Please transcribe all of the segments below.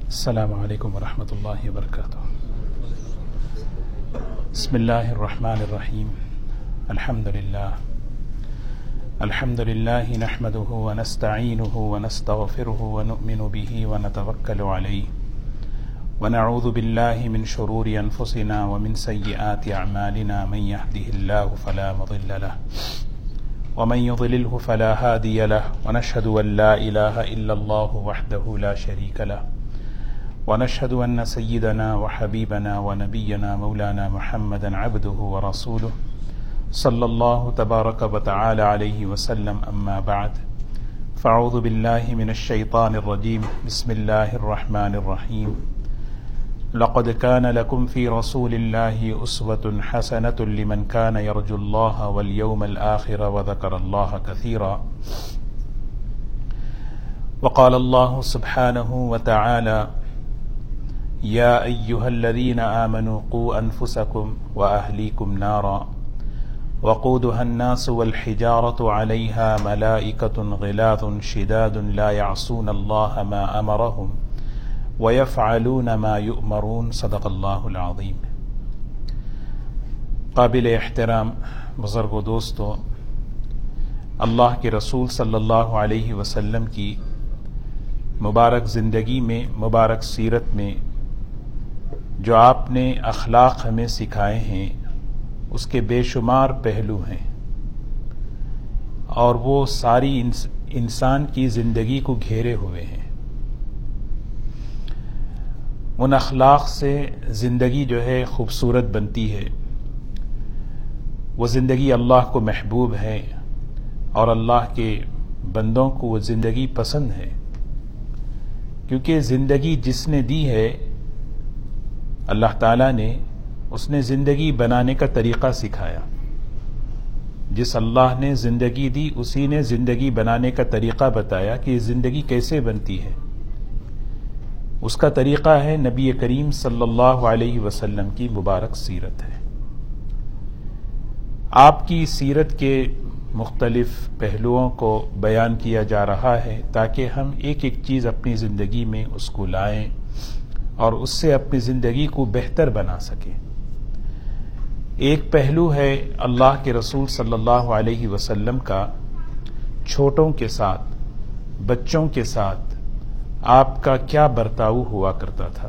السلام علیکم ورحمۃ اللہ وبرکاتہ۔ بسم اللہ الرحمن الرحیم۔ الحمد للہ نحمده ونستعینه ونستغفره ونؤمن به ونتوکل علیہ ونعوذ باللہ من شرور انفسنا ومن سیئات اعمالنا، من يهده اللہ فلا مضل له ومن يضلله فلا هادی له، ونشهد ان لا الہ الا اللہ وحدہ لا شریک له، ونشهد أن سيدنا وحبيبنا ونبينا مولانا محمدا عبده ورسوله صلى الله تبارك وتعالى عليه وسلم، أما بعد فأعوذ بالله من الشيطان الرجيم، بسم الله الرحمن الرحيم۔ لقد كان لكم في رسول الله أسوة حسنة لمن كان يرجو الله واليوم الآخر وذكر الله كثيرا۔ وقال الله سبحانه وتعالى: يا أيها الذين آمنوا قوا أنفسكم وأهليكم نارا وقودها الناس والحجارة عليها ملائكة غلاظ شداد لا يعصون الله ما أمرهم ويفعلون ما يؤمرون، صدق الله العظيم۔ قابل احترام بزرگ و دوستو، اللہ کے رسول صلی اللہ علیہ وسلم کی مبارک زندگی میں، مبارک سیرت میں جو آپ نے اخلاق ہمیں سکھائے ہیں، اس کے بے شمار پہلو ہیں، اور وہ ساری انسان کی زندگی کو گھیرے ہوئے ہیں۔ ان اخلاق سے زندگی جو ہے خوبصورت بنتی ہے، وہ زندگی اللہ کو محبوب ہے، اور اللہ کے بندوں کو وہ زندگی پسند ہے، کیونکہ زندگی جس نے دی ہے اللہ تعالیٰ نے، اس نے زندگی بنانے کا طریقہ سکھایا۔ جس اللہ نے زندگی دی، اسی نے زندگی بنانے کا طریقہ بتایا کہ زندگی کیسے بنتی ہے۔ اس کا طریقہ ہے نبی کریم صلی اللہ علیہ وسلم کی مبارک سیرت ہے۔ آپ کی سیرت کے مختلف پہلوؤں کو بیان کیا جا رہا ہے تاکہ ہم ایک ایک چیز اپنی زندگی میں اس کو لائیں اور اس سے اپنی زندگی کو بہتر بنا سکیں۔ ایک پہلو ہے اللہ کے رسول صلی اللہ علیہ وسلم کا چھوٹوں کے ساتھ، بچوں کے ساتھ آپ کا کیا برتاؤ ہوا کرتا تھا۔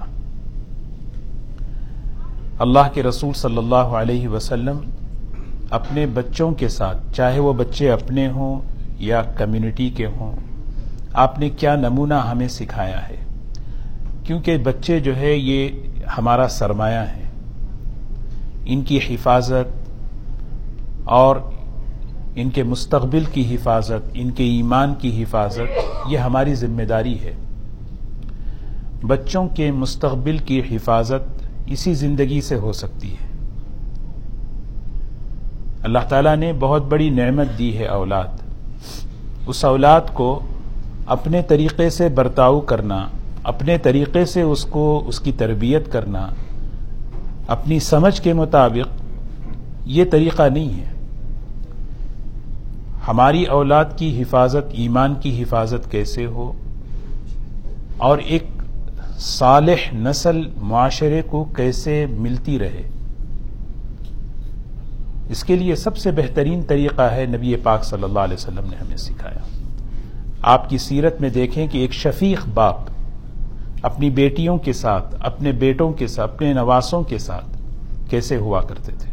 اللہ کے رسول صلی اللہ علیہ وسلم اپنے بچوں کے ساتھ، چاہے وہ بچے اپنے ہوں یا کمیونٹی کے ہوں، آپ نے کیا نمونہ ہمیں سکھایا ہے، کیونکہ بچے جو ہے یہ ہمارا سرمایہ ہے۔ ان کی حفاظت اور ان کے مستقبل کی حفاظت، ان کے ایمان کی حفاظت، یہ ہماری ذمہ داری ہے۔ بچوں کے مستقبل کی حفاظت اسی زندگی سے ہو سکتی ہے۔ اللہ تعالیٰ نے بہت بڑی نعمت دی ہے اولاد۔ اس اولاد کو اپنے طریقے سے برتاؤ کرنا، اپنے طریقے سے اس کی تربیت کرنا، اپنی سمجھ کے مطابق، یہ طریقہ نہیں ہے۔ ہماری اولاد کی حفاظت، ایمان کی حفاظت کیسے ہو اور ایک صالح نسل معاشرے کو کیسے ملتی رہے، اس کے لیے سب سے بہترین طریقہ ہے نبی پاک صلی اللہ علیہ وسلم نے ہمیں سکھایا۔ آپ کی سیرت میں دیکھیں کہ ایک شفیق باپ اپنی بیٹیوں کے ساتھ، اپنے بیٹوں کے ساتھ، اپنے نواسوں کے ساتھ کیسے ہوا کرتے تھے۔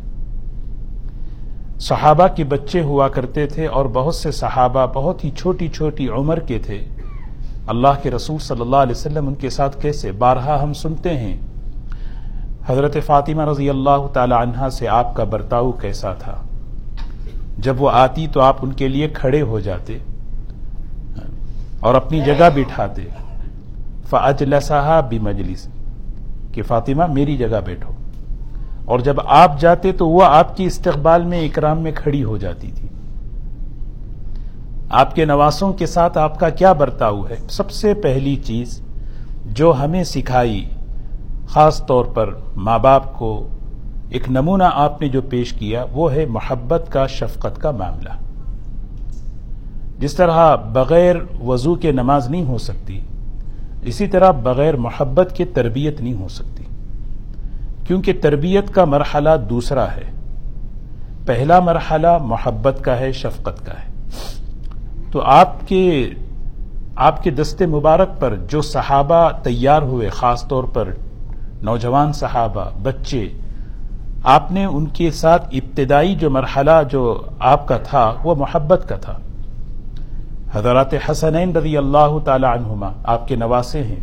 صحابہ کے بچے ہوا کرتے تھے، اور بہت سے صحابہ بہت ہی چھوٹی چھوٹی عمر کے تھے۔ اللہ کے رسول صلی اللہ علیہ وسلم ان کے ساتھ کیسے، بارہا ہم سنتے ہیں حضرت فاطمہ رضی اللہ تعالی عنہا سے آپ کا برتاؤ کیسا تھا۔ جب وہ آتی تو آپ ان کے لیے کھڑے ہو جاتے اور اپنی جگہ بٹھاتے، فَأَجْلَسَهَا بِمَجْلِسٍ، کہ فاطمہ میری جگہ بیٹھو، اور جب آپ جاتے تو وہ آپ کی استقبال میں، اکرام میں کھڑی ہو جاتی تھی۔ آپ کے نواسوں کے ساتھ آپ کا کیا برتاؤ ہے؟ سب سے پہلی چیز جو ہمیں سکھائی، خاص طور پر ماں باپ کو ایک نمونہ آپ نے جو پیش کیا، وہ ہے محبت کا، شفقت کا معاملہ۔ جس طرح بغیر وضو کے نماز نہیں ہو سکتی، اسی طرح بغیر محبت کے تربیت نہیں ہو سکتی، کیونکہ تربیت کا مرحلہ دوسرا ہے۔ پہلا مرحلہ محبت کا ہے، شفقت کا ہے۔ تو آپ کے دست مبارک پر جو صحابہ تیار ہوئے، خاص طور پر نوجوان صحابہ، بچے، آپ نے ان کے ساتھ ابتدائی جو مرحلہ جو آپ کا تھا وہ محبت کا تھا۔ حضرات حسنین رضی اللہ تعالی عنہما آپ کے نواسے ہیں،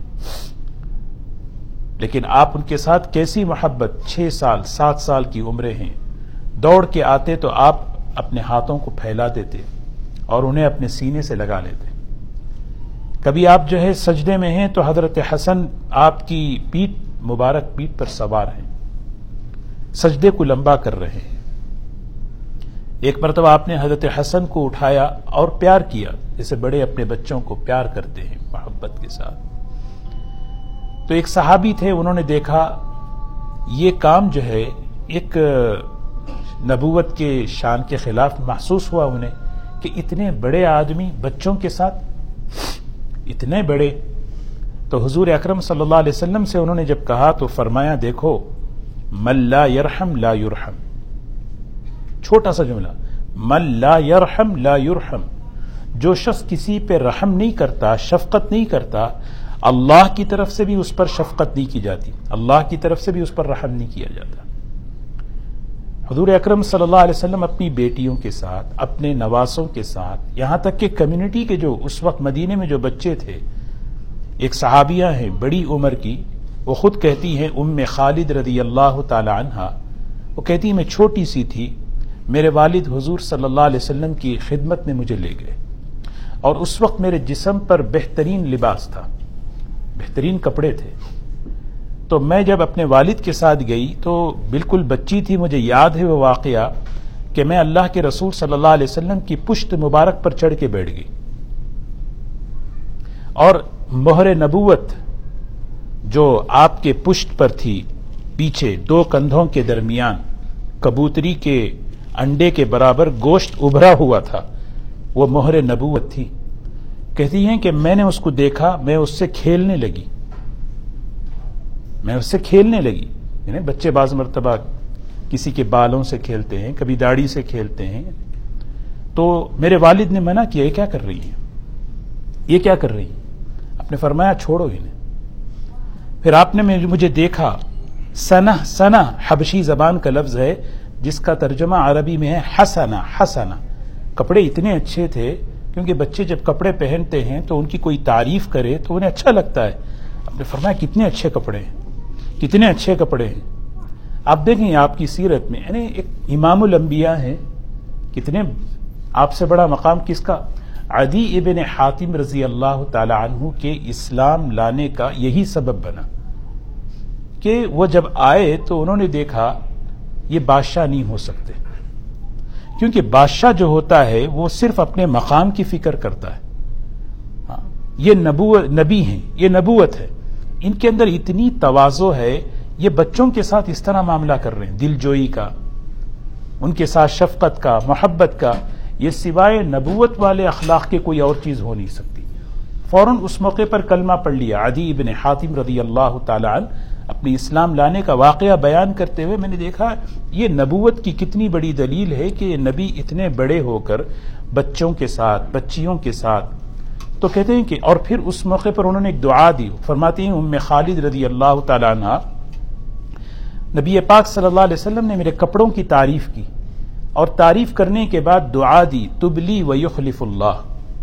لیکن آپ ان کے ساتھ کیسی محبت، 6 سال 7 سال کی عمریں ہیں، دوڑ کے آتے تو آپ اپنے ہاتھوں کو پھیلا دیتے اور انہیں اپنے سینے سے لگا لیتے۔ کبھی آپ جو ہے سجدے میں ہیں تو حضرت حسن آپ کی مبارک پیٹھ پر سوار ہیں، سجدے کو لمبا کر رہے ہیں۔ ایک مرتبہ آپ نے حضرت حسن کو اٹھایا اور پیار کیا، جیسے بڑے اپنے بچوں کو پیار کرتے ہیں محبت کے ساتھ۔ تو ایک صحابی تھے، انہوں نے دیکھا یہ کام جو ہے ایک نبوت کے شان کے خلاف محسوس ہوا انہیں کہ اتنے بڑے آدمی بچوں کے ساتھ، اتنے بڑے۔ تو حضور اکرم صلی اللہ علیہ وسلم سے انہوں نے جب کہا تو فرمایا، دیکھو من لا یرحم لا یرحم، چھوٹا سا جملہ، من لا یرحم لا یرحم، جو شخص کسی پہ رحم نہیں کرتا، شفقت نہیں کرتا، اللہ کی طرف سے بھی اس پر شفقت نہیں کی جاتی، اللہ کی طرف سے بھی اس پر رحم نہیں کیا جاتا۔ حضور اکرم صلی اللہ علیہ وسلم اپنی بیٹیوں کے ساتھ، اپنے نواسوں کے ساتھ، یہاں تک کہ کمیونٹی کے جو اس وقت مدینے میں جو بچے تھے، ایک صحابیہ ہیں بڑی عمر کی، وہ خود کہتی ہیں ام خالد رضی اللہ تعالی عنہا، وہ کہتی ہیں میں چھوٹی سی تھی، میرے والد حضور صلی اللہ علیہ وسلم کی خدمت میں مجھے لے گئے، اور اس وقت میرے جسم پر بہترین لباس تھا، بہترین کپڑے تھے۔ تو میں جب اپنے والد کے ساتھ گئی تو بالکل بچی تھی، مجھے یاد ہے وہ واقعہ کہ میں اللہ کے رسول صلی اللہ علیہ وسلم کی پشت مبارک پر چڑھ کے بیٹھ گئی، اور مہر نبوت جو آپ کے پشت پر تھی، پیچھے 2 کندھوں کے درمیان کبوتری کے انڈے کے برابر گوشت ابھرا ہوا تھا، وہ مہر نبوت تھی۔ کہتی ہیں کہ میں نے اس کو دیکھا، میں اس سے کھیلنے لگی، یعنی بچے بعض مرتبہ کسی کے بالوں سے کھیلتے ہیں، کبھی داڑھی سے کھیلتے ہیں، تو میرے والد نے منع کیا، یہ کیا کر رہی ہیں، یہ کیا کر رہی ہیں؟ آپ نے فرمایا چھوڑو انہیں۔ پھر آپ نے مجھے دیکھا، سنہ حبشی زبان کا لفظ ہے جس کا ترجمہ عربی میں ہے حسنہ۔ کپڑے اتنے اچھے تھے، کیونکہ بچے جب کپڑے پہنتے ہیں تو ان کی کوئی تعریف کرے تو انہیں اچھا لگتا ہے۔ آپ نے فرمایا کتنے اچھے کپڑے ہیں، کتنے اچھے کپڑے ہیں۔ آپ دیکھیں آپ کی سیرت میں، یعنی ایک امام الانبیاء ہیں، کتنے آپ سے بڑا مقام کس کا؟ عدی ابن حاتم رضی اللہ تعالی عنہ کے اسلام لانے کا یہی سبب بنا کہ وہ جب آئے تو انہوں نے دیکھا یہ بادشاہ نہیں ہو سکتے، کیونکہ بادشاہ جو ہوتا ہے وہ صرف اپنے مقام کی فکر کرتا ہے۔ یہ نبی ہیں، یہ نبوت ہے، ان کے اندر اتنی تواضع ہے، یہ بچوں کے ساتھ اس طرح معاملہ کر رہے ہیں، دل جوئی کا، ان کے ساتھ شفقت کا، محبت کا، یہ سوائے نبوت والے اخلاق کے کوئی اور چیز ہو نہیں سکتی۔ فوراً اس موقع پر کلمہ پڑھ لیا۔ عدی ابن حاتم رضی اللہ تعالی عنہ اپنی اسلام لانے کا واقعہ بیان کرتے ہوئے میں نے دیکھا یہ نبوت کی کتنی بڑی دلیل ہے کہ نبی اتنے بڑے ہو کر بچوں کے ساتھ، بچیوں کے ساتھ، تو کہتے ہیں کہ اور پھر اس موقع پر انہوں نے ایک دعا دی۔ فرماتی ہیں ام خالد رضی اللہ تعالی عنہ، نبی پاک صلی اللہ علیہ وسلم نے میرے کپڑوں کی تعریف کی، اور تعریف کرنے کے بعد دعا دی، تبلی و یخلف اللہ۔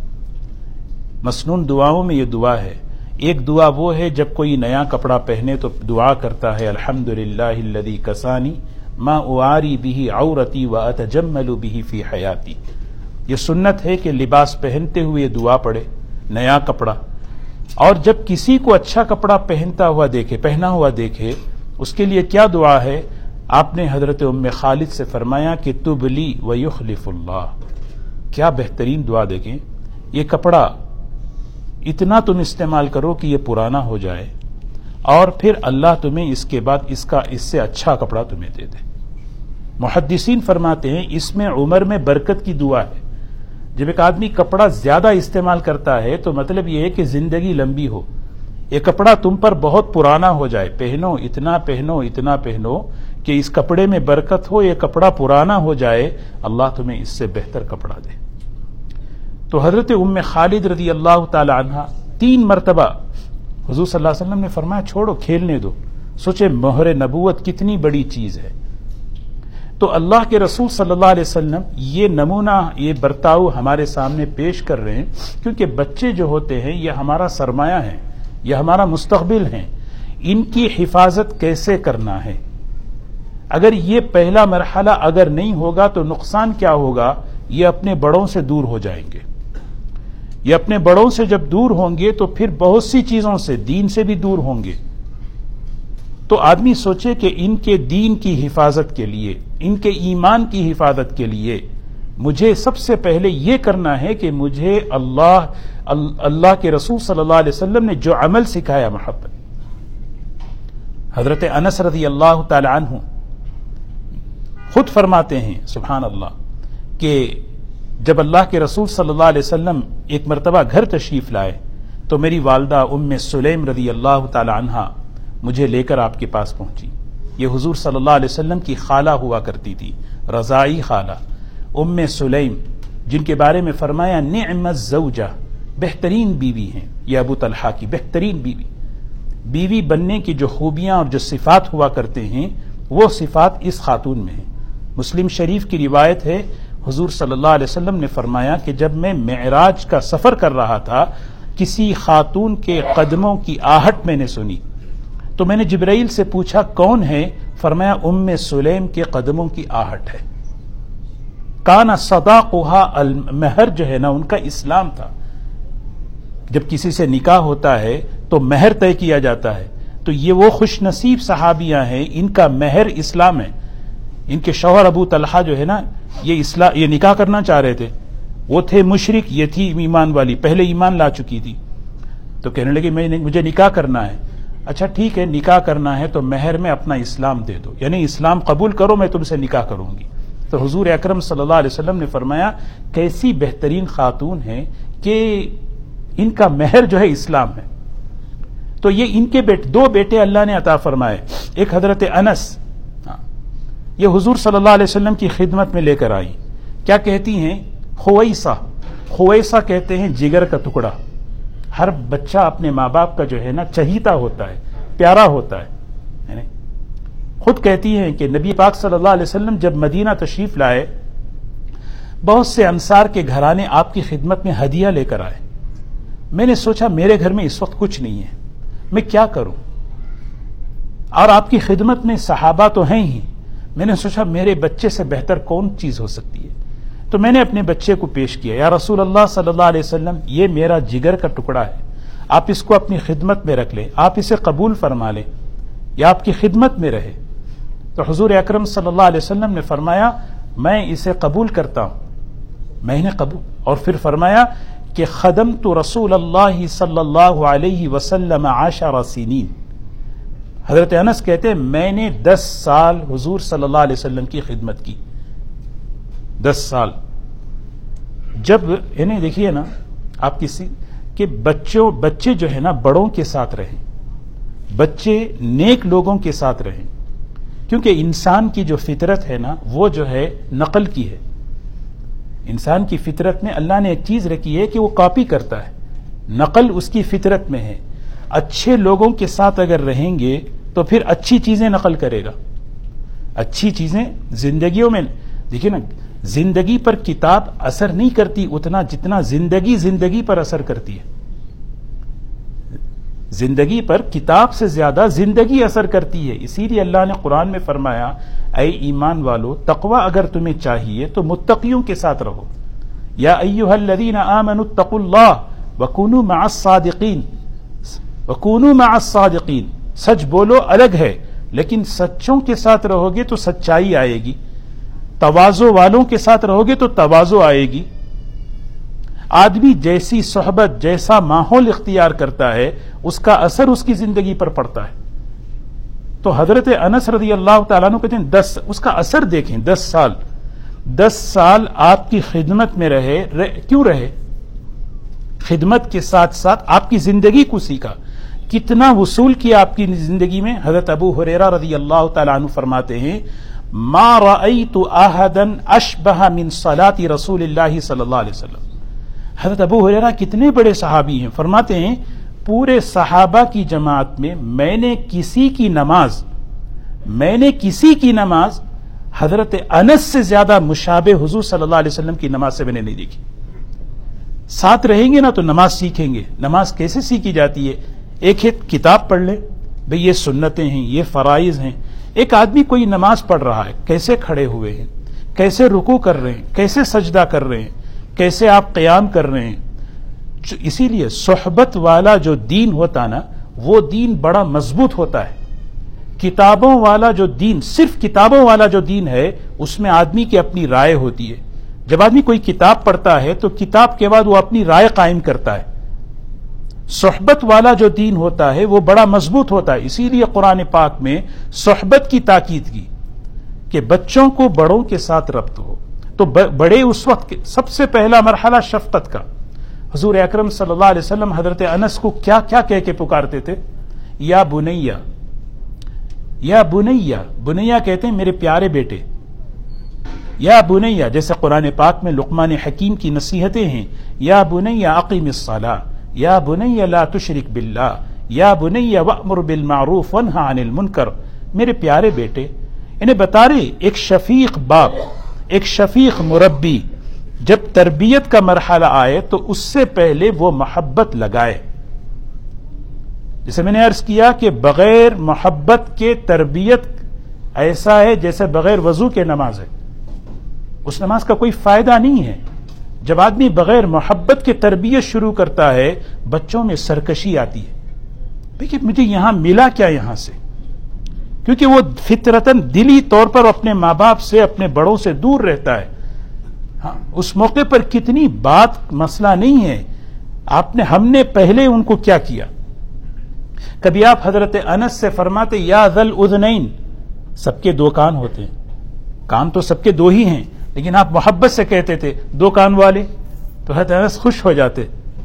مسنون دعاؤں میں یہ دعا ہے۔ ایک دعا وہ ہے جب کوئی نیا کپڑا پہنے تو دعا کرتا ہے الحمدللہ الذی کسانی ما اواری بہ عورتی واتجمل بہ فی حیاتی۔ یہ سنت ہے کہ لباس پہنتے ہوئے دعا پڑھے، نیا کپڑا، اور جب کسی کو اچھا کپڑا پہنا ہوا دیکھے اس کے لیے کیا دعا ہے؟ آپ نے حضرت ام خالد سے فرمایا کہ تبلی و یخلف اللہ۔ کیا بہترین دعا، دیکھیں، یہ کپڑا اتنا تم استعمال کرو کہ یہ پرانا ہو جائے، اور پھر اللہ تمہیں اس کے بعد اس سے اچھا کپڑا تمہیں دے دے۔ محدثین فرماتے ہیں اس میں عمر میں برکت کی دعا ہے۔ جب ایک آدمی کپڑا زیادہ استعمال کرتا ہے تو مطلب یہ ہے کہ زندگی لمبی ہو، یہ کپڑا تم پر بہت پرانا ہو جائے، پہنو اتنا پہنو کہ اس کپڑے میں برکت ہو، یہ کپڑا پرانا ہو جائے، اللہ تمہیں اس سے بہتر کپڑا دے۔ تو حضرت ام خالد رضی اللہ تعالی عنہ 3 مرتبہ حضور صلی اللہ علیہ وسلم نے فرمایا چھوڑو، کھیلنے دو۔ سوچے مہر نبوت کتنی بڑی چیز ہے۔ تو اللہ کے رسول صلی اللہ علیہ وسلم یہ نمونہ، یہ برتاؤ ہمارے سامنے پیش کر رہے ہیں، کیونکہ بچے جو ہوتے ہیں یہ ہمارا سرمایہ ہے، یہ ہمارا مستقبل ہے، ان کی حفاظت کیسے کرنا ہے۔ اگر یہ پہلا مرحلہ اگر نہیں ہوگا تو نقصان کیا ہوگا، یہ اپنے بڑوں سے دور ہو جائیں گے۔ یہ اپنے بڑوں سے جب دور ہوں گے تو پھر بہت سی چیزوں سے، دین سے بھی دور ہوں گے۔ تو آدمی سوچے کہ ان کے دین کی حفاظت کے لیے، ان کے ایمان کی حفاظت کے لیے مجھے سب سے پہلے یہ کرنا ہے کہ مجھے اللہ کے رسول صلی اللہ علیہ وسلم نے جو عمل سکھایا، محبت۔ حضرت انس رضی اللہ تعالی عنہ خود فرماتے ہیں سبحان اللہ کہ جب اللہ کے رسول صلی اللہ علیہ وسلم ایک مرتبہ گھر تشریف لائے تو میری والدہ ام سلیم رضی اللہ تعالی عنہا مجھے لے کر آپ کے پاس پہنچی۔ یہ حضور صلی اللہ علیہ وسلم کی خالہ ہوا کرتی تھی، رضائی خالہ ام سلیم، جن کے بارے میں فرمایا نعم الزوجہ، بہترین بیوی ہیں، یہ ابو طلحہ کی بہترین بیوی۔ بیوی بننے کی جو خوبیاں اور جو صفات ہوا کرتے ہیں وہ صفات اس خاتون میں ہیں۔ مسلم شریف کی روایت ہے، حضور صلی اللہ علیہ وسلم نے فرمایا کہ جب میں معراج کا سفر کر رہا تھا، کسی خاتون کے قدموں کی آہٹ میں نے سنی، تو میں نے جبرائیل سے پوچھا کون ہے؟ فرمایا ام سلیم کے قدموں کی آہٹ ہے۔ کانا صداقها المہر، جو ہے نا ان کا اسلام تھا۔ جب کسی سے نکاح ہوتا ہے تو مہر طے کیا جاتا ہے، تو یہ وہ خوش نصیب صحابیاں ہیں، ان کا مہر اسلام ہے۔ ان کے شوہر ابو طلحہ جو ہے نا یہ نکاح کرنا چاہ رہے تھے، وہ تھے مشرک، یہ تھی ایمان والی، پہلے ایمان لا چکی تھی، تو کہنے لگے مجھے نکاح کرنا ہے۔ اچھا ٹھیک ہے، نکاح کرنا ہے تو مہر میں اپنا اسلام دے دو، یعنی اسلام قبول کرو، میں تم سے نکاح کروں گی۔ تو حضور اکرم صلی اللہ علیہ وسلم نے فرمایا کیسی بہترین خاتون ہے کہ ان کا مہر جو ہے اسلام ہے۔ تو یہ ان کے دو بیٹے اللہ نے عطا فرمائے۔ ایک حضرت انس، یہ حضور صلی اللہ علیہ وسلم کی خدمت میں لے کر آئی، کیا کہتی ہیں؟ خویسہ کہتے ہیں جگر کا ٹکڑا۔ ہر بچہ اپنے ماں باپ کا جو ہے نا چہیتا ہوتا ہے، پیارا ہوتا ہے۔ خود کہتی ہیں کہ نبی پاک صلی اللہ علیہ وسلم جب مدینہ تشریف لائے، بہت سے انصار کے گھرانے آپ کی خدمت میں ہدیہ لے کر آئے۔ میں نے سوچا میرے گھر میں اس وقت کچھ نہیں ہے، میں کیا کروں؟ اور آپ کی خدمت میں صحابہ تو ہیں ہی، میں نے سوچا میرے بچے سے بہتر کون چیز ہو سکتی ہے؟ تو میں نے اپنے بچے کو پیش کیا، یا رسول اللہ صلی اللہ علیہ وسلم، یہ میرا جگر کا ٹکڑا ہے، آپ اس کو اپنی خدمت میں رکھ لیں، آپ اسے قبول فرما لیں، یا آپ کی خدمت میں رہے۔ تو حضور اکرم صلی اللہ علیہ وسلم نے فرمایا میں اسے قبول کرتا ہوں، میں نے قبول، اور پھر فرمایا کہ خدمت رسول اللہ صلی اللہ علیہ وسلم 10 سنین۔ حضرت انس کہتے ہیں میں نے 10 سال حضور صلی اللہ علیہ وسلم کی خدمت کی، 10 سال۔ جب انہیں دیکھیے نا آپ کسی کہ بچے جو ہے نا بڑوں کے ساتھ رہیں، بچے نیک لوگوں کے ساتھ رہیں، کیونکہ انسان کی جو فطرت ہے نا وہ جو ہے نقل کی ہے۔ انسان کی فطرت میں اللہ نے ایک چیز رکھی ہے کہ وہ کاپی کرتا ہے، نقل اس کی فطرت میں ہے۔ اچھے لوگوں کے ساتھ اگر رہیں گے تو پھر اچھی چیزیں نقل کرے گا، اچھی چیزیں زندگیوں میں۔ دیکھیں نا زندگی پر کتاب اثر نہیں کرتی اتنا جتنا زندگی پر اثر کرتی ہے۔ زندگی پر کتاب سے زیادہ زندگی اثر کرتی ہے۔ اسی لیے اللہ نے قرآن میں فرمایا اے ایمان والو، تقوی اگر تمہیں چاہیے تو متقیوں کے ساتھ رہو۔ یا ایھا الذین آمنوا اتقوا اللہ وکونوا مع الصادقین، وکونوا مع الصادقین، سچ بولو الگ ہے، لیکن سچوں کے ساتھ رہو گے تو سچائی آئے گی، تواضع والوں کے ساتھ رہو گے تو تواضع آئے گی۔ آدمی جیسی صحبت، جیسا ماحول اختیار کرتا ہے اس کا اثر اس کی زندگی پر پڑتا ہے۔ تو حضرت انس رضی اللہ تعالیٰ عنہ کہتے ہیں اس کا اثر دیکھیں، 10 سال آپ کی خدمت میں رہے، کیوں رہے؟ خدمت کے ساتھ ساتھ آپ کی زندگی کو سیکھا کتنا وصول کیا آپ کی زندگی میں؟ حضرت ابو ہریرہ رضی اللہ تعالیٰ عنہ فرماتے ہیں ما رأیت احدا اشبہ من صلاۃ رسول اللہ صلی اللہ علیہ وسلم. حضرت ابو ہریرہ کتنے بڑے صحابی ہیں، فرماتے ہیں پورے صحابہ کی جماعت میں میں نے کسی کی نماز حضرت انس سے زیادہ مشابہ حضور صلی اللہ علیہ وسلم کی نماز سے میں نے نہیں دیکھی. ساتھ رہیں گے نا تو نماز سیکھیں گے. نماز کیسے سیکھی جاتی ہے؟ ایک کتاب پڑھ لیں، بھئی یہ سنتیں ہیں، یہ فرائض ہیں. ایک آدمی کوئی نماز پڑھ رہا ہے، کیسے کھڑے ہوئے ہیں، کیسے رکوع کر رہے ہیں، کیسے سجدہ کر رہے ہیں، کیسے آپ قیام کر رہے ہیں. اسی لیے صحبت والا جو دین ہوتا نا وہ دین بڑا مضبوط ہوتا ہے. کتابوں والا جو دین، صرف کتابوں والا جو دین ہے اس میں آدمی کی اپنی رائے ہوتی ہے. جب آدمی کوئی کتاب پڑھتا ہے تو کتاب کے بعد وہ اپنی رائے قائم کرتا ہے. صحبت والا جو دین ہوتا ہے وہ بڑا مضبوط ہوتا ہے. اسی لیے قرآن پاک میں صحبت کی تاکید کی کہ بچوں کو بڑوں کے ساتھ ربط ہو. تو بڑے اس وقت سب سے پہلا مرحلہ شفقت کا. حضور اکرم صلی اللہ علیہ وسلم حضرت انس کو کیا کیا کہہ کے پکارتے تھے؟ یا بنیا، یا بنیا. بنیا کہتے ہیں میرے پیارے بیٹے. یا بنیا جیسے قرآن پاک میں لقمان حکیم کی نصیحتیں ہیں، یا بنیا اقیم الصلاۃ، یا بنیا لا تشرک باللہ، یا بنیا وامر بالمعروف وانہی عن المنکر. میرے پیارے بیٹے، انہیں بتا رہے ایک شفیق باپ، ایک شفیق مربی جب تربیت کا مرحلہ آئے تو اس سے پہلے وہ محبت لگائے. جیسے میں نے عرض کیا کہ بغیر محبت کے تربیت ایسا ہے جیسے بغیر وضو کے نماز ہے. اس نماز کا کوئی فائدہ نہیں ہے. جب آدمی بغیر محبت کے تربیت شروع کرتا ہے بچوں میں سرکشی آتی ہے. دیکھیے مجھے یہاں ملا کیا یہاں سے، کیونکہ وہ فطرتاً دلی طور پر اپنے ماں باپ سے، اپنے بڑوں سے دور رہتا ہے. ہاں اس موقع پر کتنی بات مسئلہ نہیں ہے، ہم نے پہلے ان کو کیا کیا. کبھی آپ حضرت انس سے فرماتے یا ذل اذنین. سب کے دو کان ہوتے ہیں، کان تو سب کے دو ہی ہیں، لیکن آپ محبت سے کہتے تھے دو کان والے، تو حضرت انس خوش ہو جاتے.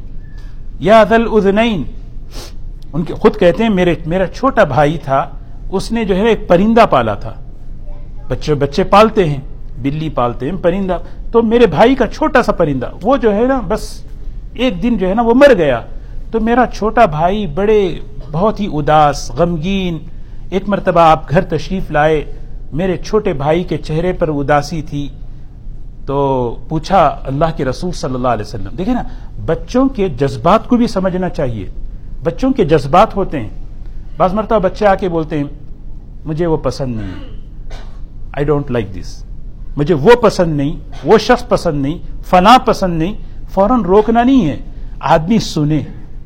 یا ذل اذنین. ان کے خود کہتے ہیں میرا چھوٹا بھائی تھا، اس نے جو ہے ایک پرندہ پالا تھا. بچے پالتے ہیں، بلی پالتے ہیں، پرندہ. تو میرے بھائی کا چھوٹا سا پرندہ وہ جو ہے نا بس ایک دن جو ہے نا وہ مر گیا. تو میرا چھوٹا بھائی بہت ہی اداس، غمگین. ایک مرتبہ آپ گھر تشریف لائے، میرے چھوٹے بھائی کے چہرے پر اداسی تھی. تو پوچھا اللہ کے رسول صلی اللہ علیہ وسلم. دیکھیں نا بچوں کے جذبات کو بھی سمجھنا چاہیے. بچوں کے جذبات ہوتے ہیں. بعض مرتبہ بچے آ کے بولتے ہیں مجھے وہ پسند نہیں، آئی ڈونٹ لائک دس، مجھے وہ پسند نہیں، وہ شخص پسند نہیں، فلاں پسند نہیں. فوراً روکنا نہیں ہے، آدمی سنے.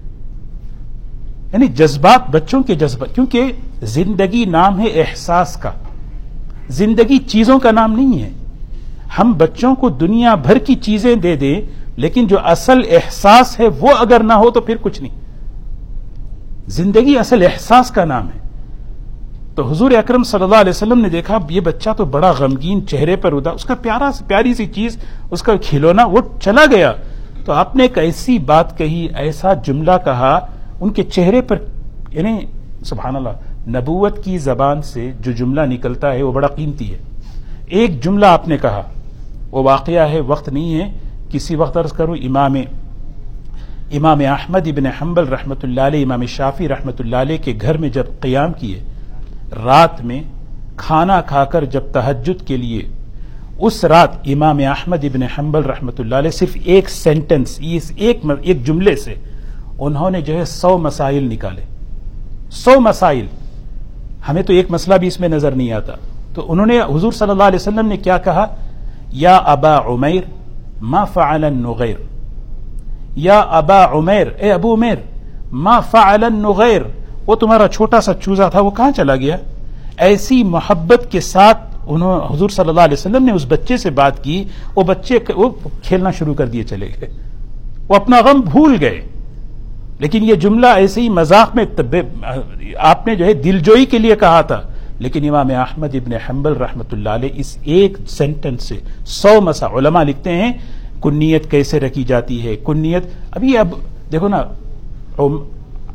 یعنی جذبات، بچوں کے جذبات، کیونکہ زندگی نام ہے احساس کا. زندگی چیزوں کا نام نہیں ہے. ہم بچوں کو دنیا بھر کی چیزیں دے دیں لیکن جو اصل احساس ہے وہ اگر نہ ہو تو پھر کچھ نہیں. زندگی اصل احساس کا نام ہے. تو حضور اکرم صلی اللہ علیہ وسلم نے دیکھا یہ بچہ تو بڑا غمگین، چہرے پر اس کا پیاری سی چیز، اس کا کھلونا وہ چلا گیا. تو آپ نے ایک ایسی بات کہی، ایسا جملہ کہا ان کے چہرے پر. یعنی سبحان اللہ، نبوت کی زبان سے جو جملہ نکلتا ہے وہ بڑا قیمتی ہے. ایک جملہ آپ نے کہا، وہ واقعہ ہے، وقت نہیں ہے، کسی وقت عرض کروں. امام احمد ابن حنبل رحمۃ اللہ علیہ، امام شافعی رحمۃ اللہ علیہ کے گھر میں جب قیام کیے، رات میں کھانا کھا کر جب تہجد کے لیے، اس رات امام احمد ابن حنبل رحمۃ اللہ علیہ صرف ایک سینٹنس، ایک جملے سے انہوں نے جو ہے 100 مسائل نکالے. 100 مسائل. ہمیں تو ایک مسئلہ بھی اس میں نظر نہیں آتا. تو انہوں نے حضور صلی اللہ علیہ وسلم نے کیا کہا؟ یا ابا عمیر ما فعل النغیر. یا ابا عمیر، اے ابو عمیر، ما فعل النغیر، وہ تمہارا چھوٹا سا چوزا تھا وہ کہاں چلا گیا؟ ایسی محبت کے ساتھ حضور صلی اللہ علیہ وسلم نے اس بچے سے بات کی. وہ بچے وہ کھیلنا شروع کر دیے، چلے گئے، وہ اپنا غم بھول گئے. لیکن یہ جملہ ایسے ہی مذاق میں آپ نے جو ہے دلجوئی کے لیے کہا تھا. لیکن امام احمد ابن حنبل رحمۃ اللہ علیہ اس ایک سینٹنس سے 100 مسائل. علماء لکھتے ہیں کنیت کیسے رکھی جاتی ہے. کنیت اب دیکھو نا،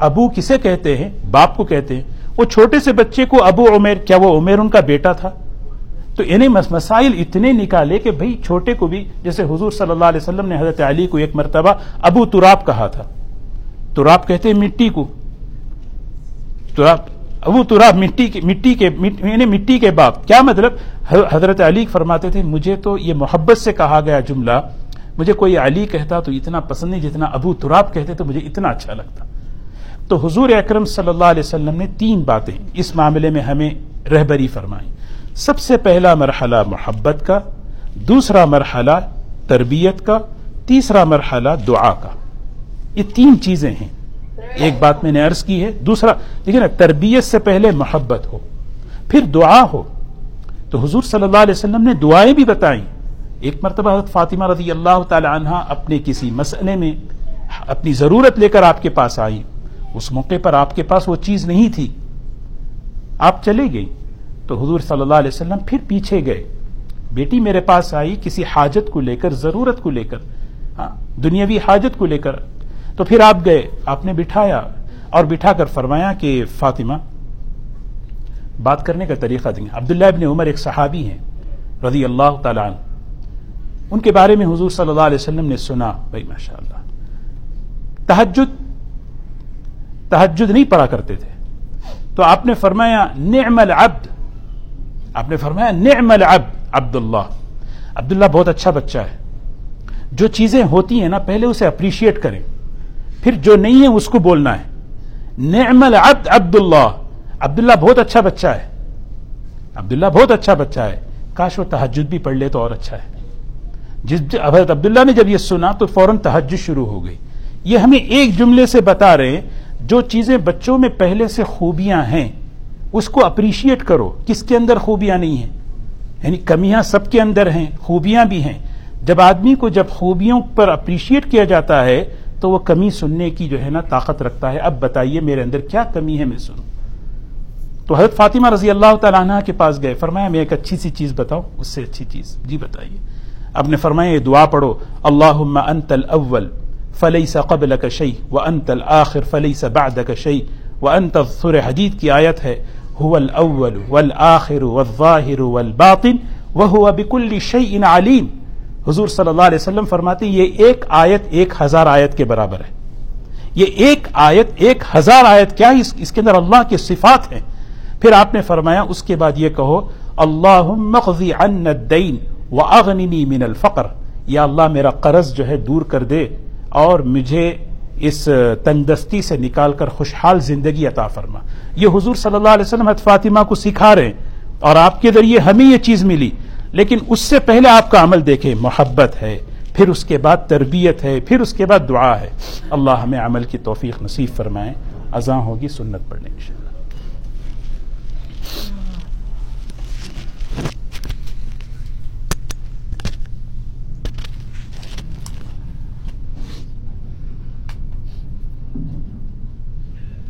ابو کسے کہتے ہیں؟ باپ کو کہتے ہیں. وہ چھوٹے سے بچے کو ابو عمیر، کیا وہ عمیر ان کا بیٹا تھا؟ تو انہیں مسائل اتنے نکالے کہ بھئی چھوٹے کو بھی، جیسے حضور صلی اللہ علیہ وسلم نے حضرت علی کو ایک مرتبہ ابو تراب کہا تھا. تراب کہتے ہیں مٹی کو، تراب، ابو تراب مٹی کے باپ. کیا مطلب؟ حضرت علی فرماتے تھے مجھے تو یہ محبت سے کہا گیا جملہ، مجھے کوئی علی کہتا تو اتنا پسند نہیں جتنا ابو تراب کہتے تو مجھے اتنا اچھا لگتا. تو حضور اکرم صلی اللہ علیہ وسلم نے 3 باتیں اس معاملے میں ہمیں رہبری فرمائی. سب سے پہلا مرحلہ محبت کا، دوسرا مرحلہ تربیت کا، تیسرا مرحلہ دعا کا. یہ 3 چیزیں ہیں. ایک بات میں نے عرض کی ہے. دوسرا دیکھیں نا، تربیت سے پہلے محبت ہو، پھر دعا ہو. تو حضور صلی اللہ علیہ وسلم نے دعائیں بھی بتائیں. ایک مرتبہ حضرت فاطمہ رضی اللہ تعالی عنہا اپنے کسی مسئلے میں اپنی ضرورت لے کر آپ کے پاس آئی. اس موقع پر آپ کے پاس وہ چیز نہیں تھی، آپ چلے گئی. تو حضور صلی اللہ علیہ وسلم پھر پیچھے گئے. بیٹی میرے پاس آئی کسی حاجت کو لے کر، ضرورت کو لے کر، دنیاوی حاجت کو لے کر. تو پھر آپ گئے، آپ نے بٹھایا اور بٹھا کر فرمایا کہ فاطمہ، بات کرنے کا طریقہ دیں. عبداللہ ابن عمر ایک صحابی ہیں رضی اللہ تعالی عنہ، ان کے بارے میں حضور صلی اللہ علیہ وسلم نے سنا. بھائی ماشاء اللہ تہجد نہیں پڑھا کرتے تھے. تو آپ نے فرمایا نعم العبد، آپ نے فرمایا نعم العبد عبداللہ، عبداللہ بہت اچھا بچہ ہے. جو چیزیں ہوتی ہیں نا پہلے اسے اپریشیٹ کریں، پھر جو نہیں ہے اس کو بولنا ہے. نعم العبد عبداللہ، عبداللہ بہت اچھا بچہ ہے، عبداللہ بہت اچھا بچہ ہے. کاش وہ تہجد بھی پڑھ لے تو اور اچھا ہے. حضرت عبداللہ نے جب یہ سنا تو فوراً تہجد شروع ہو گئی. یہ ہمیں ایک جملے سے بتا رہے ہیں جو چیزیں بچوں میں پہلے سے خوبیاں ہیں اس کو اپریشیٹ کرو. کس کے اندر خوبیاں نہیں ہیں؟ یعنی کمیاں سب کے اندر ہیں، خوبیاں بھی ہیں. جب آدمی کو جب خوبیوں پر اپریشیٹ کیا جاتا ہے تو وہ کمی سننے کی جو ہے نا طاقت رکھتا ہے. اب بتائیے میرے اندر کیا کمی ہے، میں سنوں. تو حضرت فاطمہ رضی اللہ تعالیٰ عنہ کے پاس گئے، فرمایا میں ایک اچھی سی چیز بتاؤں، اس سے اچھی چیز. جی بتائیے. اب نے فرمایا یہ دعا پڑھو، اللہم انت الاول فلیس قبلک شیء وانت الآخر فلیس بعدک شیء وانت، سورہ حدید کی آیت ہے، هو الاول والآخر والظاہر والباطن وهو بكل شیء علیم. حضور صلی اللہ علیہ وسلم فرماتے ہیں یہ ایک آیت 1000 آیت کے برابر ہے. یہ ایک آیت 1000 آیت کیا ہے، اس کے اندر اللہ کے صفات ہیں. پھر آپ نے فرمایا اس کے بعد یہ کہو اللہم اقضی عنا الدین واغننی من الفقر، یا اللہ میرا قرض جو ہے دور کر دے اور مجھے اس تنگدستی سے نکال کر خوشحال زندگی عطا فرما. یہ حضور صلی اللہ علیہ وسلم حضرت فاطمہ کو سکھا رہے ہیں اور آپ کے ذریعے ہمیں یہ چیز ملی. لیکن اس سے پہلے آپ کا عمل دیکھیں، محبت ہے، پھر اس کے بعد تربیت ہے، پھر اس کے بعد دعا ہے. اللہ ہمیں عمل کی توفیق نصیب فرمائے. اذان ہوگی، سنت پڑھنے انشاءاللہ.